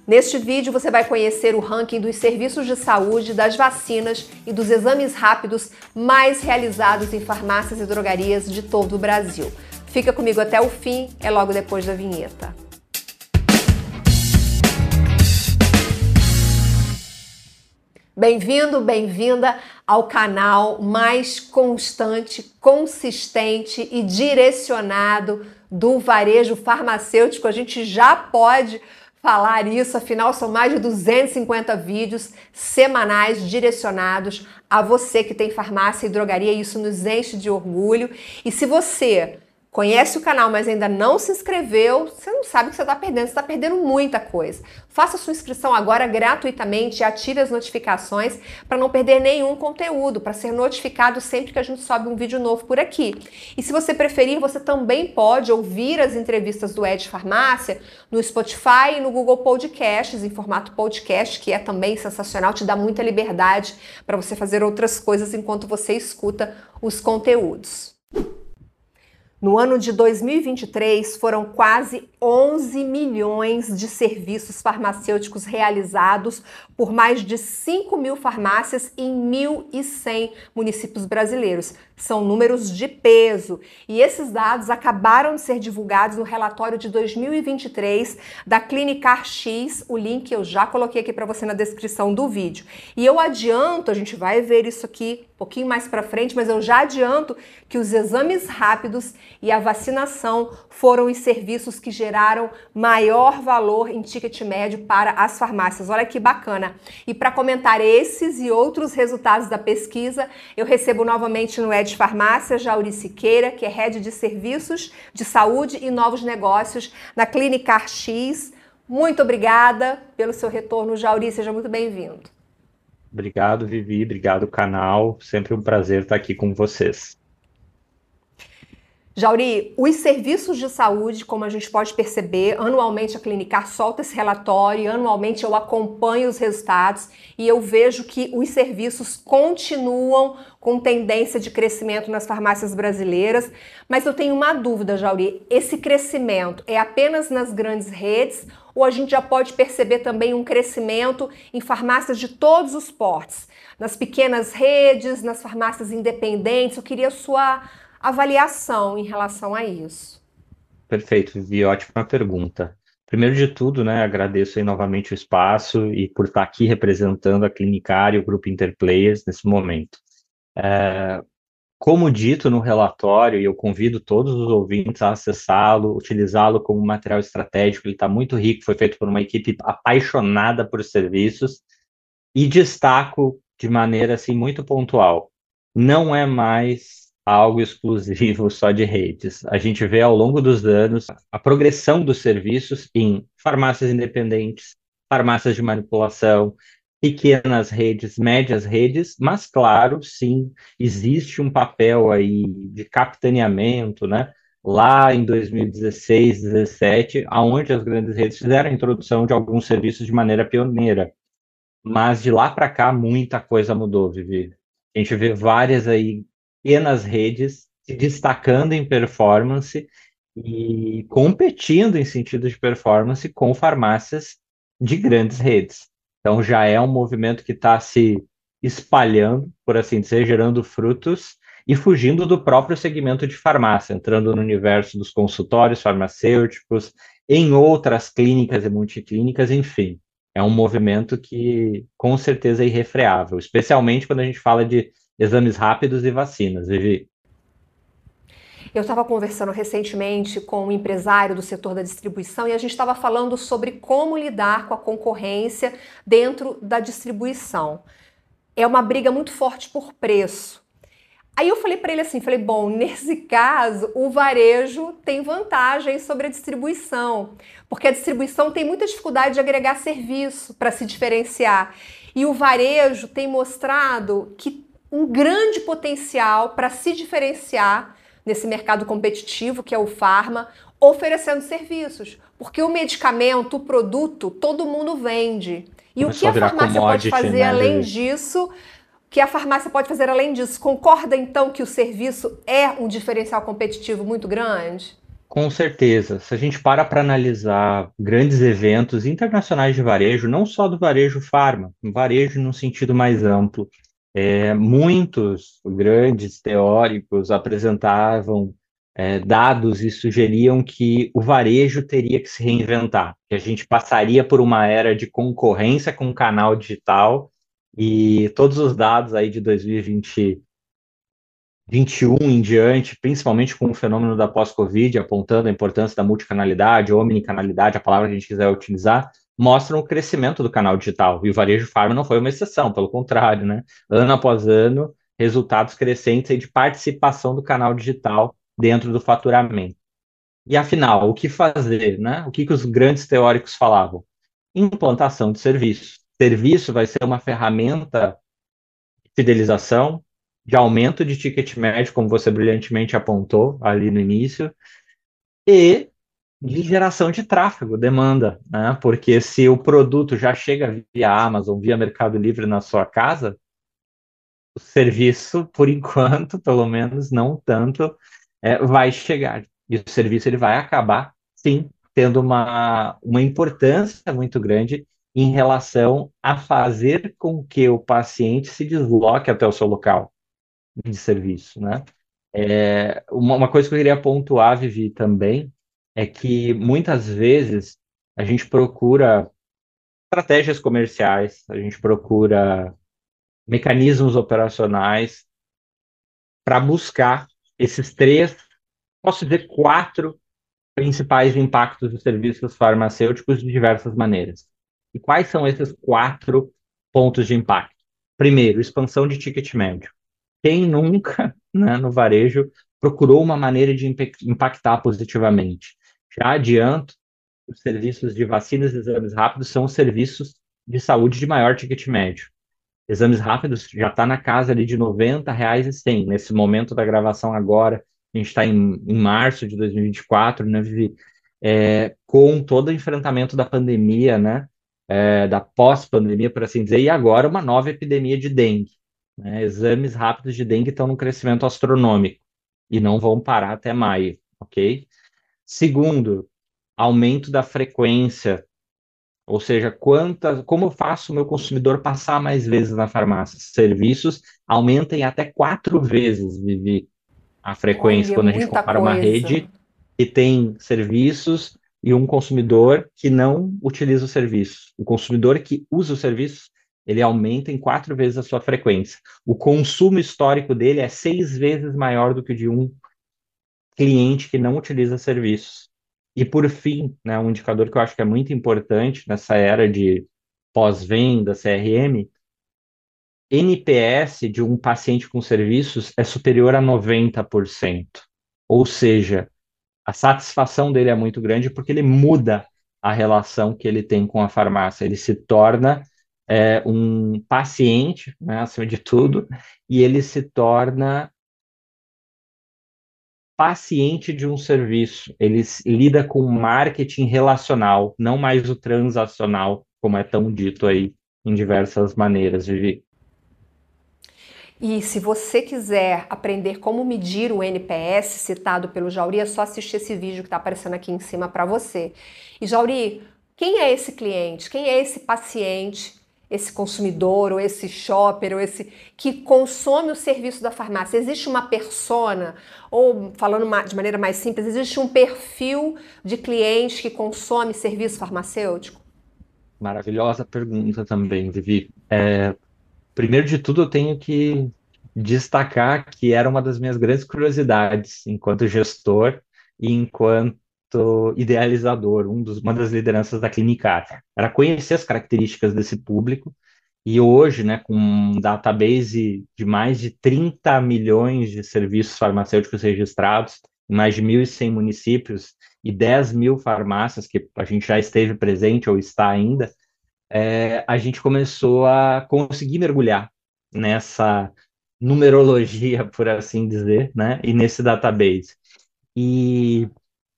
Neste vídeo você vai conhecer o ranking dos serviços de saúde, das vacinas e dos exames rápidos mais realizados em farmácias e drogarias de todo o Brasil. Fica comigo até o fim, é logo depois da vinheta. Bem-vindo, bem-vinda ao canal mais constante, consistente e direcionado do varejo farmacêutico. A gente já pode falar isso, afinal são mais de 250 vídeos semanais direcionados a você que tem farmácia e drogaria, e isso nos enche de orgulho. E se você conhece o canal, mas ainda não se inscreveu, você não sabe o que você está perdendo, você está perdendo muita coisa. Faça sua inscrição agora gratuitamente e ative as notificações para não perder nenhum conteúdo, para ser notificado sempre que a gente sobe um vídeo novo por aqui. E se você preferir, você também pode ouvir as entrevistas do Ed Farmácia no Spotify e no Google Podcasts, em formato podcast, que é também sensacional, te dá muita liberdade para você fazer outras coisas enquanto você escuta os conteúdos. No ano de 2023, foram quase 11 milhões de serviços farmacêuticos realizados por mais de 5 mil farmácias em 1.100 municípios brasileiros. São números de peso. E esses dados acabaram de ser divulgados no relatório de 2023 da Clinicar X. O link eu já coloquei aqui para você na descrição do vídeo. E eu adianto, a gente vai ver isso aqui um pouquinho mais para frente, mas eu já adianto que os exames rápidos e a vacinação foram os serviços que geraram maior valor em ticket médio para as farmácias. Olha que bacana! E para comentar esses e outros resultados da pesquisa, eu recebo novamente no Ed Farmácia Jauri Siqueira, que é Head de Serviços de Saúde e Novos Negócios na Clinicar X. Muito obrigada pelo seu retorno, Jauri. Seja muito bem-vindo. Obrigado, Vivi. Obrigado, canal. Sempre um prazer estar aqui com vocês. Jauri, os serviços de saúde, como a gente pode perceber, anualmente a Clinicar solta esse relatório e anualmente eu acompanho os resultados e eu vejo que os serviços continuam com tendência de crescimento nas farmácias brasileiras, mas eu tenho uma dúvida, Jauri, esse crescimento é apenas nas grandes redes ou a gente já pode perceber também um crescimento em farmácias de todos os portes, nas pequenas redes, nas farmácias independentes? Eu queria sua avaliação em relação a isso. Perfeito, Vivi. Ótima pergunta. Primeiro de tudo, né, agradeço aí novamente o espaço e por estar aqui representando a Clinicar e o Grupo Interplayers nesse momento. Como dito no relatório, e eu convido todos os ouvintes a acessá-lo, utilizá-lo como material estratégico, ele está muito rico, foi feito por uma equipe apaixonada por serviços, e destaco de maneira assim, muito pontual, não é mais algo exclusivo só de redes. A gente vê ao longo dos anos a progressão dos serviços em farmácias independentes, farmácias de manipulação, pequenas redes, médias redes, mas claro, sim, existe um papel aí de capitaneamento, né? Lá em 2016, 2017, aonde as grandes redes fizeram a introdução de alguns serviços de maneira pioneira. Mas de lá para cá, muita coisa mudou, Vivi. A gente vê várias aí pequenas redes se destacando em performance e competindo em sentido de performance com farmácias de grandes redes. Então já é um movimento que está se espalhando, por assim dizer, gerando frutos e fugindo do próprio segmento de farmácia, entrando no universo dos consultórios farmacêuticos, em outras clínicas e multiclínicas, enfim. É um movimento que com certeza é irrefreável, especialmente quando a gente fala de exames rápidos e vacinas, Vivi. Eu estava conversando recentemente com um empresário do setor da distribuição e a gente estava falando sobre como lidar com a concorrência dentro da distribuição. É uma briga muito forte por preço. Aí eu falei para ele assim, bom, nesse caso o varejo tem vantagem sobre a distribuição, porque a distribuição tem muita dificuldade de agregar serviço para se diferenciar. E o varejo tem mostrado que um grande potencial para se diferenciar nesse mercado competitivo que é o farma, oferecendo serviços. Porque o medicamento, o produto, todo mundo vende. E o que a farmácia pode fazer além disso? Que a farmácia pode fazer além disso? Concorda então que o serviço é um diferencial competitivo muito grande? Com certeza. Se a gente para analisar grandes eventos internacionais de varejo, não só do varejo farma, varejo no sentido mais amplo, muitos grandes teóricos apresentavam dados e sugeriam que o varejo teria que se reinventar, que a gente passaria por uma era de concorrência com o canal digital e todos os dados aí de 2021 em diante, principalmente com o fenômeno da pós-Covid, apontando a importância da multicanalidade, omnicanalidade, a palavra que a gente quiser utilizar, mostram o crescimento do canal digital. E o varejo farma não foi uma exceção, pelo contrário, né? Ano após ano, resultados crescentes aí de participação do canal digital dentro do faturamento. E afinal, o que fazer, né? O que que os grandes teóricos falavam? Implantação de serviço. Serviço vai ser uma ferramenta fidelização, de aumento de ticket médio, como você brilhantemente apontou ali no início, e de geração de tráfego, demanda, né? Porque se o produto já chega via Amazon, via Mercado Livre na sua casa, o serviço, por enquanto, pelo menos não tanto, vai chegar. E o serviço ele vai acabar, sim, tendo uma importância muito grande em relação a fazer com que o paciente se desloque até o seu local de serviço, né? Uma coisa que eu queria pontuar, Vivi, também, é que muitas vezes a gente procura estratégias comerciais, a gente procura mecanismos operacionais para buscar esses três, posso dizer quatro principais impactos dos serviços farmacêuticos de diversas maneiras. E quais são esses quatro pontos de impacto? Primeiro, expansão de ticket médio. Quem nunca, né, no varejo, procurou uma maneira de impactar positivamente? Já adianto, os serviços de vacinas e exames rápidos são os serviços de saúde de maior ticket médio. Exames rápidos já está na casa ali de R$ 90 e 100. Nesse momento da gravação agora, a gente está em março de 2024, né, Vivi? Com todo o enfrentamento da pandemia, né? Da pós-pandemia, por assim dizer, e agora uma nova epidemia de dengue, né? Exames rápidos de dengue estão num crescimento astronômico e não vão parar até maio, ok? Segundo, aumento da frequência, ou seja, como eu faço o meu consumidor passar mais vezes na farmácia? Serviços aumentem até 4 vezes, Vivi, a frequência Olha, quando a gente muita compara uma coisa. rede que tem serviços e um consumidor que não utiliza o serviço. O consumidor que usa o serviço, ele aumenta em 4 vezes a sua frequência. O consumo histórico dele é 6 vezes maior do que o de um cliente que não utiliza serviços. E por fim, né, um indicador que eu acho que é muito importante nessa era de pós-venda, CRM, NPS de um paciente com serviços é superior a 90%. Ou seja, a satisfação dele é muito grande porque ele muda a relação que ele tem com a farmácia. Ele se torna um paciente, né, acima de tudo, e ele se torna paciente de um serviço. Ele lida com marketing relacional, não mais o transacional, como é tão dito aí em diversas maneiras, Vivi. E se você quiser aprender como medir o NPS citado pelo Jauri, é só assistir esse vídeo que está aparecendo aqui em cima para você. E Jauri, quem é esse cliente? Quem é esse paciente, esse consumidor, ou esse shopper, ou esse que consome o serviço da farmácia? Existe uma persona, ou falando de maneira mais simples, existe um perfil de cliente que consome serviço farmacêutico? Maravilhosa pergunta também, Vivi. Primeiro de tudo, eu tenho que destacar que era uma das minhas grandes curiosidades enquanto gestor e enquanto idealizador, uma das lideranças da Clinicar. Era conhecer as características desse público e hoje, né, com um database de mais de 30 milhões de serviços farmacêuticos registrados em mais de 1.100 municípios e 10 mil farmácias que a gente já esteve presente ou está ainda, a gente começou a conseguir mergulhar nessa numerologia, por assim dizer, né? E nesse database. E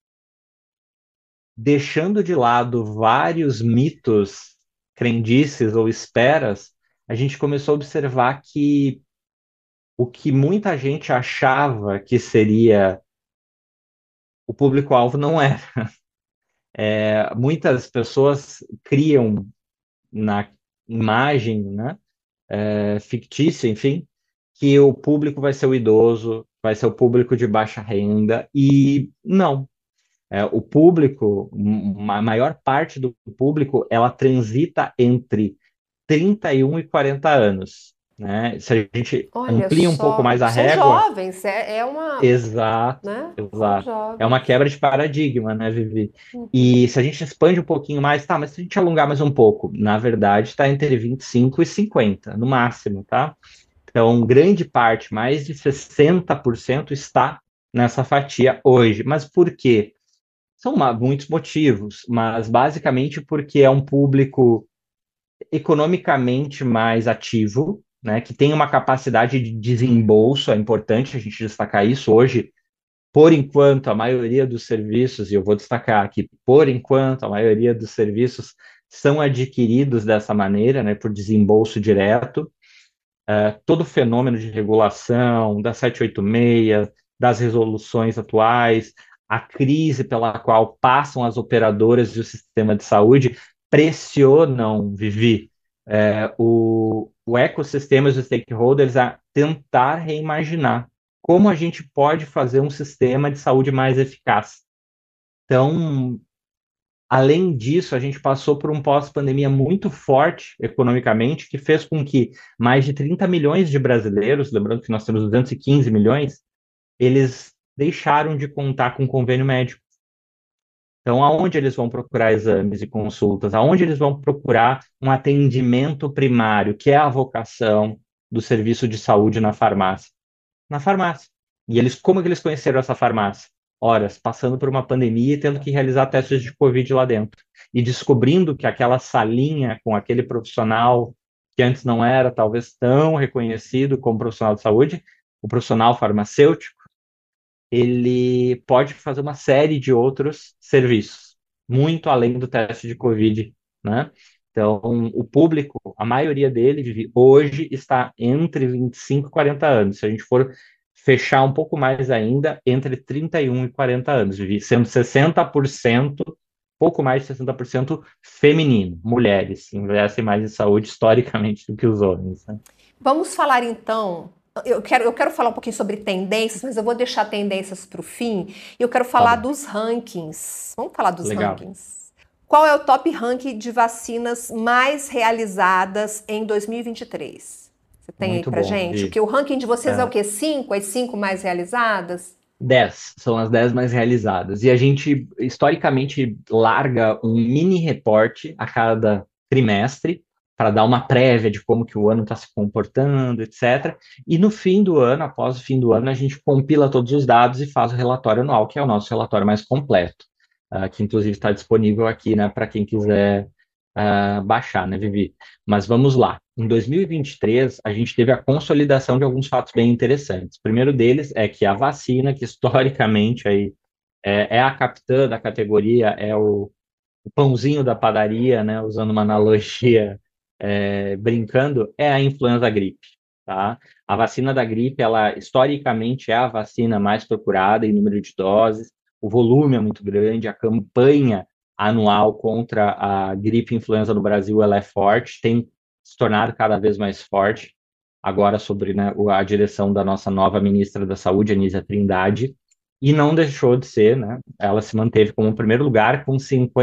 deixando de lado vários mitos, crendices ou esperas, a gente começou a observar que o que muita gente achava que seria o público-alvo não é. Muitas pessoas criam na imagem, né, fictícia, enfim, que o público vai ser o idoso, vai ser o público de baixa renda, e não. O público, a maior parte do público, ela transita entre 31 e 40 anos, né? Se a gente Olha amplia um pouco só, mais a são régua, jovens, é uma, exato, né? São exato. É uma jovens. quebra de paradigma, né, Vivi? Uhum. E se a gente expande um pouquinho mais, tá, mas se a gente alongar mais um pouco, na verdade, está entre 25 e 50, no máximo, tá? Então, grande parte, mais de 60% está nessa fatia hoje. Mas por quê? São muitos motivos, mas basicamente porque é um público economicamente mais ativo, né, que tem uma capacidade de desembolso, é importante a gente destacar isso hoje. Por enquanto, a maioria dos serviços, e eu vou destacar aqui, por enquanto, a maioria dos serviços são adquiridos dessa maneira, né, por desembolso direto. Todo o fenômeno de regulação, da 786, das resoluções atuais, a crise pela qual passam as operadoras e o sistema de saúde pressionam, Vivi, o ecossistema e os stakeholders a tentar reimaginar como a gente pode fazer um sistema de saúde mais eficaz. Então, além disso, a gente passou por um pós-pandemia muito forte economicamente, que fez com que mais de 30 milhões de brasileiros, lembrando que nós temos 215 milhões, eles deixaram de contar com convênio médico. Então, aonde eles vão procurar exames e consultas? Aonde eles vão procurar um atendimento primário, que é a vocação do serviço de saúde na farmácia? Na farmácia. E eles, como que eles conheceram essa farmácia? Horas, passando por uma pandemia e tendo que realizar testes de Covid lá dentro. E descobrindo que aquela salinha com aquele profissional que antes não era talvez tão reconhecido como profissional de saúde, o profissional farmacêutico, ele pode fazer uma série de outros serviços, muito além do teste de Covid, né? Então, o público, a maioria dele hoje está entre 25 e 40 anos. Se a gente for fechar um pouco mais ainda, entre 31 e 40 anos, Vivi, sendo 60%, pouco mais de 60% feminino, mulheres, investem mais em saúde historicamente do que os homens, né? Vamos falar então. Eu quero falar um pouquinho sobre tendências, mas eu vou deixar tendências para o fim. Eu quero Tá falar bom, dos rankings. Vamos falar dos legal. rankings. Qual é o top ranking de vacinas mais realizadas em 2023? Você tem aí Muito pra bom, gente? Vivi. Que o ranking de vocês é o É, quê? Cinco? As cinco mais realizadas? 10 são as 10 mais realizadas. E a gente, historicamente, larga um mini reporte a cada trimestre para dar uma prévia de como que o ano está se comportando, etc. E no fim do ano, após o fim do ano, a gente compila todos os dados e faz o relatório anual, que é o nosso relatório mais completo, que inclusive está disponível aqui, né, para quem quiser baixar, né, Vivi? Mas vamos lá. Em 2023, a gente teve a consolidação de alguns fatos bem interessantes. O primeiro deles é que a vacina, que historicamente aí é a capitã da categoria, é o pãozinho da padaria, né, usando uma analogia, brincando, é a influenza gripe, tá? A vacina da gripe, ela historicamente é a vacina mais procurada em número de doses, o volume é muito grande, a campanha anual contra a gripe e influenza no Brasil, ela é forte, tem se tornado cada vez mais forte, agora sobre, né, a direção da nossa nova ministra da Saúde, Anísia Trindade, e não deixou de ser, né? Ela se manteve como primeiro lugar com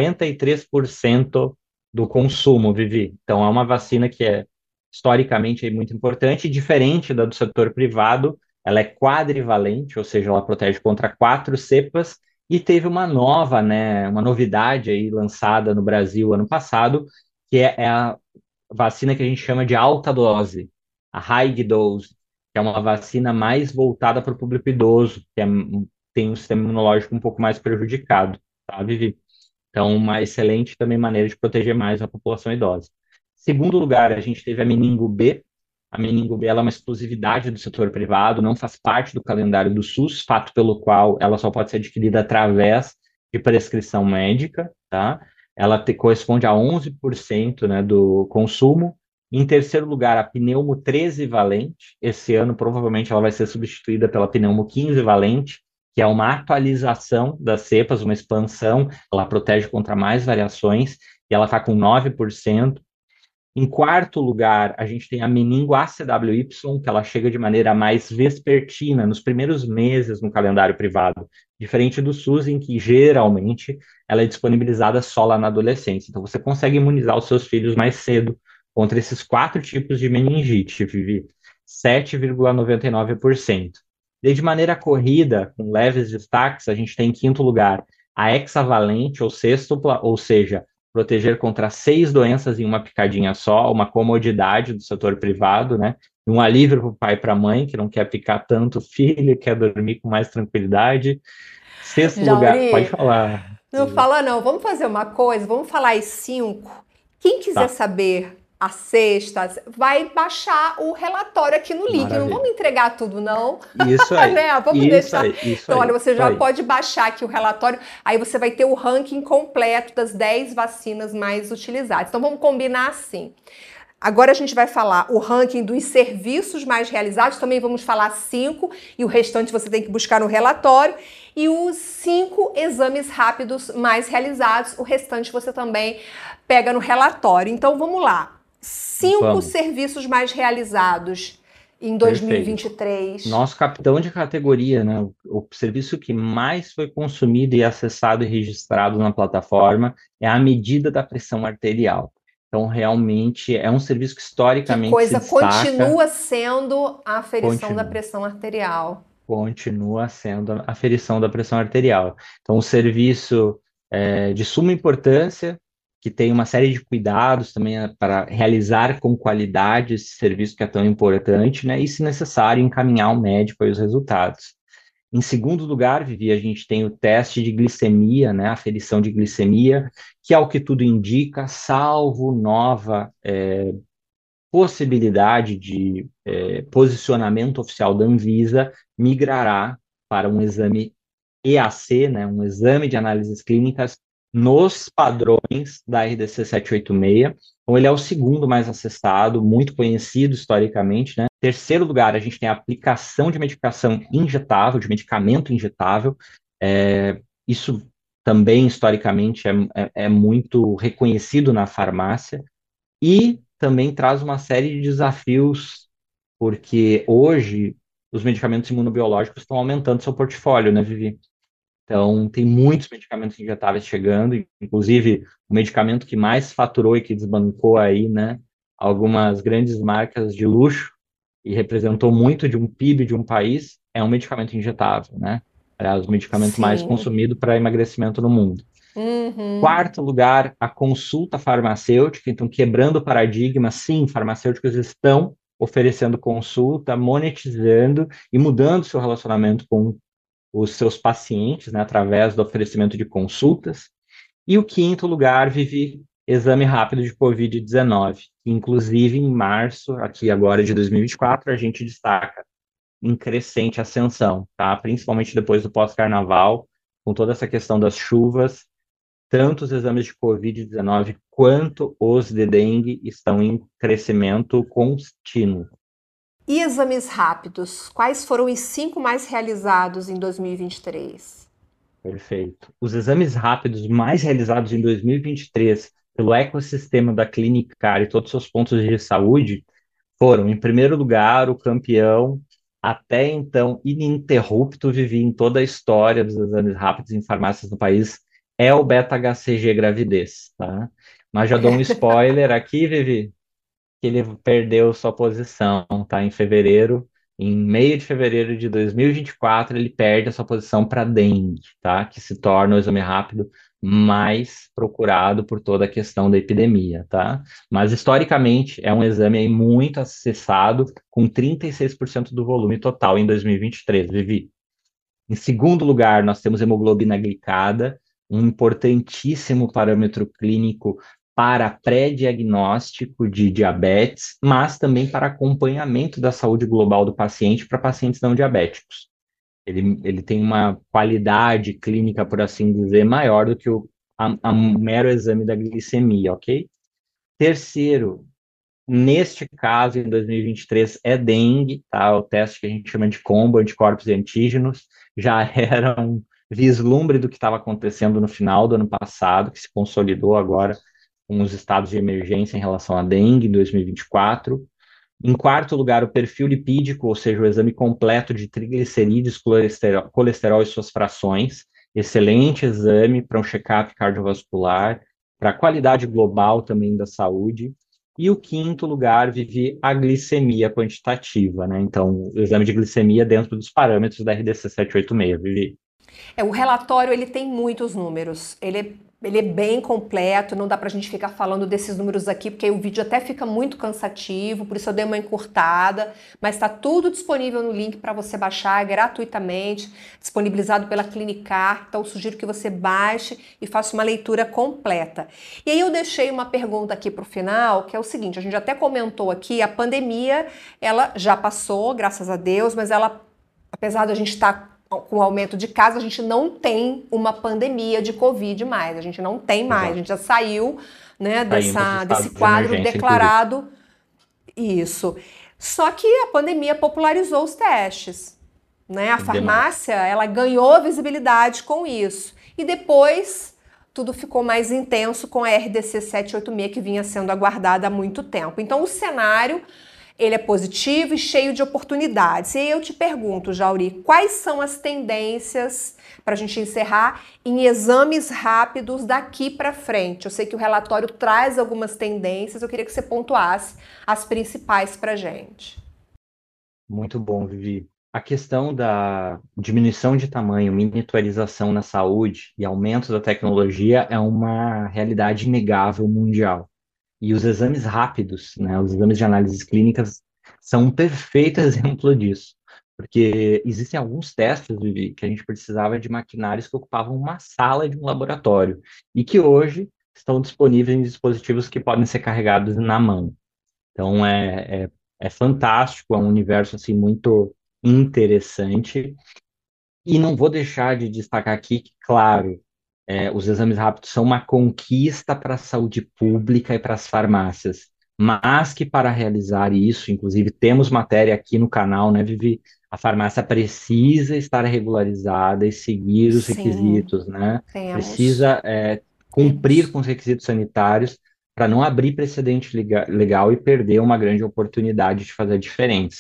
53% do consumo, Vivi. Então, é uma vacina que é historicamente muito importante, diferente da do setor privado, ela é quadrivalente, ou seja, ela protege contra 4 cepas, e teve uma nova, né, uma novidade aí lançada no Brasil ano passado, que é a vacina que a gente chama de alta dose, a high dose, que é uma vacina mais voltada para o público idoso, tem um sistema imunológico um pouco mais prejudicado, tá, Vivi? Então, uma excelente também maneira de proteger mais a população idosa. Segundo lugar, a gente teve a meningo B. A meningo B ela é uma exclusividade do setor privado, não faz parte do calendário do SUS, fato pelo qual ela só pode ser adquirida através de prescrição médica, tá? Ela corresponde a 11%, né, do consumo. Em terceiro lugar, a pneumo 13 valente. Esse ano, provavelmente, ela vai ser substituída pela pneumo 15 valente, que é uma atualização das cepas, uma expansão, ela protege contra mais variações, e ela está com 9%. Em quarto lugar, a gente tem a meningo ACWY, que ela chega de maneira mais vespertina, nos primeiros meses no calendário privado, diferente do SUS, em que geralmente ela é disponibilizada só lá na adolescência. Então, você consegue imunizar os seus filhos mais cedo contra esses 4 tipos de meningite, Vivi, 7,99%. E de maneira corrida, com leves destaques, a gente tem em quinto lugar a hexavalente ou sextupla, ou seja, proteger contra 6 doenças em uma picadinha só, uma comodidade do setor privado, né? Um alívio para o pai e para a mãe, que não quer picar tanto o filho, quer dormir com mais tranquilidade. Sexto lugar, pode Jauri, falar. não fala não. Vamos fazer uma coisa, vamos falar as 5. Quem quiser Tá, saber a sexta, vai baixar o relatório aqui no link. Não vamos maravilha. entregar tudo, não. Isso aí, Né? Vamos isso deixar. aí, isso Então, olha, aí, você isso já aí. pode baixar aqui o relatório. Aí você vai ter o ranking completo das 10 vacinas mais utilizadas. Então, vamos combinar assim. Agora a gente vai falar o ranking dos serviços mais realizados, também vamos falar 5, e o restante você tem que buscar no relatório, e os 5 exames rápidos mais realizados, o restante você também pega no relatório. Então vamos lá. 5 Vamos, serviços mais realizados em perfeito. 2023. Nosso capitão de categoria, né? O serviço que mais foi consumido e acessado e registrado na plataforma é a medida da pressão arterial. Então, realmente, é um serviço que Que historicamente se coisa, destaca, continua sendo a aferição da continua, pressão arterial. continua sendo a aferição da pressão arterial. Então, um serviço de suma importância, que tem uma série de cuidados também para realizar com qualidade esse serviço que é tão importante, né? E, se necessário, encaminhar o médico aí os resultados. Em segundo lugar, Vivi, a gente tem o teste de glicemia, né, a aferição de glicemia, que ao que tudo indica, salvo nova possibilidade de posicionamento oficial da Anvisa, migrará para um exame EAC, né, um exame de análises clínicas nos padrões da RDC 786. Então, ele é o segundo mais acessado, muito conhecido historicamente, né? Terceiro lugar, a gente tem a aplicação de medicação injetável, de medicamento injetável. Isso também, historicamente, é muito reconhecido na farmácia. E também traz uma série de desafios, porque hoje os medicamentos imunobiológicos estão aumentando seu portfólio, né, Vivi? Então, tem muitos medicamentos injetáveis chegando, inclusive o medicamento que mais faturou e que desbancou aí, né, algumas grandes marcas de luxo e representou muito de um PIB de um país, é um medicamento injetável, né? É o medicamento mais Sim. consumido para emagrecimento no mundo. Uhum. Quarto lugar, a consulta farmacêutica, então quebrando o paradigma, sim, farmacêuticos estão oferecendo consulta, monetizando e mudando seu relacionamento com os seus pacientes, né, através do oferecimento de consultas. E o quinto lugar, Vivi, exame rápido de Covid-19. Inclusive, em março, aqui agora de 2024, a gente destaca em crescente ascensão, tá? Principalmente depois do pós-carnaval, com toda essa questão das chuvas, tanto os exames de Covid-19 quanto os de dengue estão em crescimento contínuo. E exames rápidos? Quais foram os 5 mais realizados em 2023? Perfeito. Os exames rápidos mais realizados em 2023 pelo ecossistema da Clinicar e todos os seus pontos de saúde foram, em primeiro lugar, o campeão, até então ininterrupto, vivi em toda a história dos exames rápidos em farmácias do país, é o beta-HCG gravidez, tá? Mas já dou um spoiler aqui, Vivi, que ele perdeu sua posição, tá? Em fevereiro, em meio de fevereiro de 2024, ele perde a sua posição para dengue, tá? Que se torna o exame rápido mais procurado por toda a questão da epidemia, tá? Mas historicamente é um exame aí muito acessado, com 36% do volume total em 2023, Vivi. Em segundo lugar, nós temos hemoglobina glicada, um importantíssimo parâmetro clínico para pré-diagnóstico de diabetes, mas também para acompanhamento da saúde global do paciente para pacientes não diabéticos. Ele tem uma qualidade clínica, por assim dizer, maior do que a mero exame da glicemia, ok? Terceiro, neste caso, em 2023, é dengue, tá? O teste que a gente chama de combo, anticorpos e antígenos. já era um vislumbre do que estava acontecendo no final do ano passado, que se consolidou agora com os estados de emergência em relação à dengue em 2024. Em quarto lugar, o perfil lipídico, ou seja, o exame completo de triglicerídeos, colesterol e suas frações. Excelente exame para um check-up cardiovascular, para a qualidade global também da saúde. E o quinto lugar, Vivi, a glicemia quantitativa, né? Então, o exame de glicemia dentro dos parâmetros da RDC 786, Vivi. O relatório ele tem muitos números, ele é bem completo, não dá pra gente ficar falando desses números aqui, porque aí o vídeo até fica muito cansativo, por isso eu dei uma encurtada, mas está tudo disponível no link para você baixar gratuitamente, disponibilizado pela Clinicar, então eu sugiro que você baixe e faça uma leitura completa. E aí eu deixei uma pergunta aqui para o final, que é o seguinte, a gente até comentou aqui, a pandemia, ela já passou, graças a Deus, mas ela, apesar de a gente estar com o aumento de casos, a gente não tem uma pandemia de Covid mais. A gente não tem mais. A Exato. gente já saiu, né, Saímos do desse estado de quadro emergência, inclusive. declarado. Isso. Só que a pandemia popularizou os testes, né? A Demais. farmácia, ela ganhou visibilidade com isso. E depois tudo ficou mais intenso com a RDC 786 que vinha sendo aguardada há muito tempo. Então o cenário ele é positivo e cheio de oportunidades. E aí eu te pergunto, Jauri, quais são as tendências, para a gente encerrar, em exames rápidos daqui para frente? Eu sei que o relatório traz algumas tendências, eu queria que você pontuasse as principais para a gente. Muito bom, Vivi. A questão da diminuição de tamanho, miniaturização na saúde e aumento da tecnologia é uma realidade inegável mundial. E os exames rápidos, né, os exames de análises clínicas, são um perfeito exemplo disso. Porque existem alguns testes, Vivi, que a gente precisava de maquinários que ocupavam uma sala de um laboratório e que hoje estão disponíveis em dispositivos que podem ser carregados na mão. Então é fantástico, é um universo assim muito interessante. E não vou deixar de destacar aqui que, claro, os exames rápidos são uma conquista para a saúde pública e para as farmácias, mas que para realizar isso, inclusive temos matéria aqui no canal, né, Vivi? A farmácia precisa estar regularizada e seguir os Sim, requisitos, né? temos. Precisa cumprir Temos. com os requisitos sanitários para não abrir precedente legal e perder uma grande oportunidade de fazer a diferença.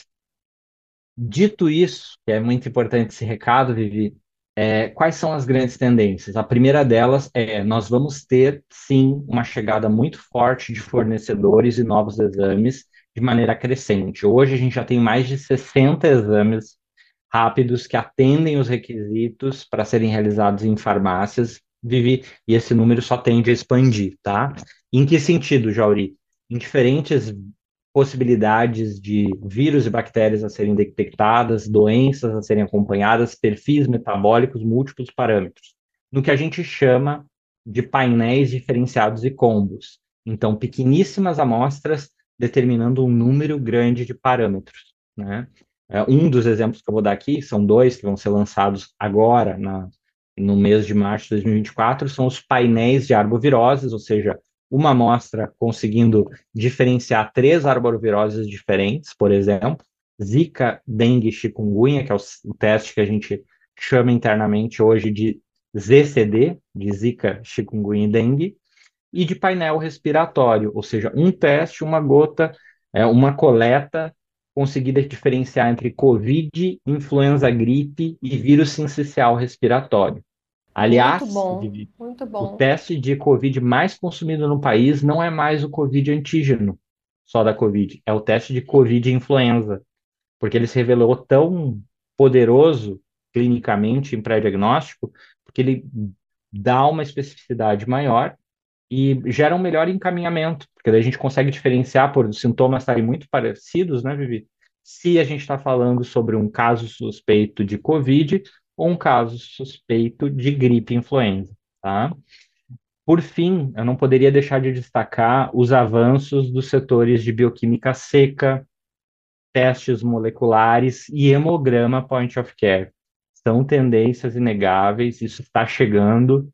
Dito isso, que é muito importante esse recado, Vivi, quais são as grandes tendências? A primeira delas é nós vamos ter, sim, uma chegada muito forte de fornecedores e novos exames de maneira crescente. Hoje a gente já tem mais de 60 exames rápidos que atendem os requisitos para serem realizados em farmácias, Vivi, e esse número só tende a expandir, tá? Em que sentido, Jauri? Em diferentes possibilidades de vírus e bactérias a serem detectadas, doenças a serem acompanhadas, perfis metabólicos, múltiplos parâmetros, no que a gente chama de painéis diferenciados e combos. Então, pequeníssimas amostras determinando um número grande de parâmetros, né? Um dos exemplos que eu vou dar aqui, são dois que vão ser lançados agora, no mês de março de 2024, são os painéis de arboviroses, ou seja, uma amostra conseguindo diferenciar três arboviroses diferentes, por exemplo, Zika, dengue e chikungunya, que é o teste que a gente chama internamente hoje de ZCD, de Zika, chikungunya e dengue, e de painel respiratório, ou seja, um teste, uma gota, uma coleta conseguida diferenciar entre Covid, influenza gripe e vírus sincicial respiratório. Muito Aliás, bom, Vivi, muito o bom. teste de Covid mais consumido no país não é mais o Covid antígeno, só da Covid, é o teste de Covid influenza, porque ele se revelou tão poderoso clinicamente em pré-diagnóstico, porque ele dá uma especificidade maior e gera um melhor encaminhamento, porque daí a gente consegue diferenciar por os sintomas estarem muito parecidos, né, Vivi? Se a gente está falando sobre um caso suspeito de Covid ou um caso suspeito de gripe influenza, tá? Por fim, eu não poderia deixar de destacar os avanços dos setores de bioquímica seca, testes moleculares e hemograma point of care. São tendências inegáveis, isso está chegando,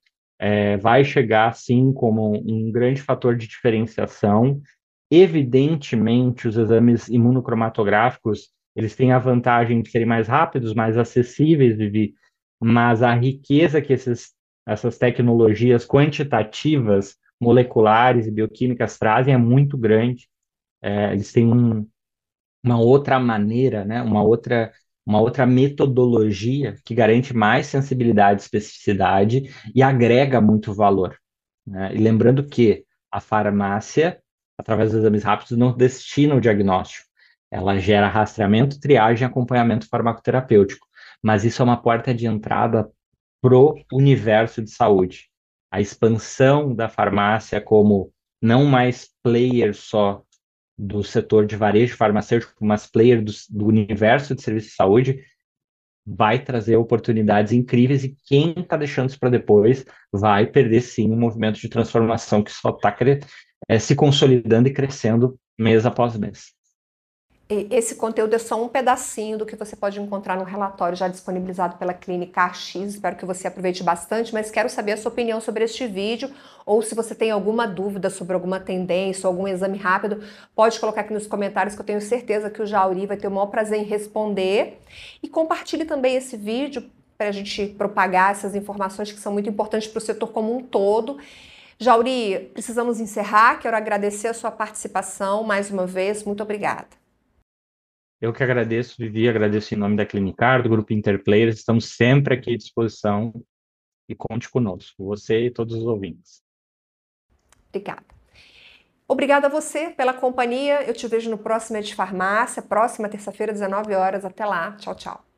vai chegar sim como um grande fator de diferenciação. Evidentemente, os exames imunocromatográficos, eles têm a vantagem de serem mais rápidos, mais acessíveis, Vivi, mas a riqueza que essas tecnologias quantitativas, moleculares e bioquímicas trazem é muito grande. Eles têm uma outra maneira, né? Uma outra metodologia que garante mais sensibilidade e especificidade e agrega muito valor, né? E lembrando que a farmácia, através dos exames rápidos, não destina o diagnóstico. Ela gera rastreamento, triagem e acompanhamento farmacoterapêutico. Mas isso é uma porta de entrada pro universo de saúde. A expansão da farmácia como não mais player só do setor de varejo farmacêutico, mas player do universo de serviço de saúde, vai trazer oportunidades incríveis e quem está deixando isso para depois vai perder sim um movimento de transformação que só está se consolidando e crescendo mês após mês. Esse conteúdo é só um pedacinho do que você pode encontrar no relatório já disponibilizado pela Clínica X. Espero que você aproveite bastante, mas quero saber a sua opinião sobre este vídeo, ou se você tem alguma dúvida sobre alguma tendência ou algum exame rápido, pode colocar aqui nos comentários que eu tenho certeza que o Jauri vai ter o maior prazer em responder. E compartilhe também esse vídeo para a gente propagar essas informações que são muito importantes para o setor como um todo. Jauri, precisamos encerrar. Quero agradecer a sua participação mais uma vez. Muito obrigada. Eu que agradeço, Vivi, agradeço em nome da Clinicar, do Grupo Interplayers, estamos sempre aqui à disposição e conte conosco, você e todos os ouvintes. Obrigada. Obrigada a você pela companhia. Eu te vejo no próximo de Farmácia, próxima terça-feira, 19 horas. Até lá. Tchau, tchau.